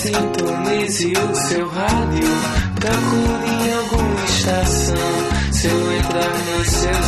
Sintonize o seu rádio, procure em alguma estação. Se eu entrar no seu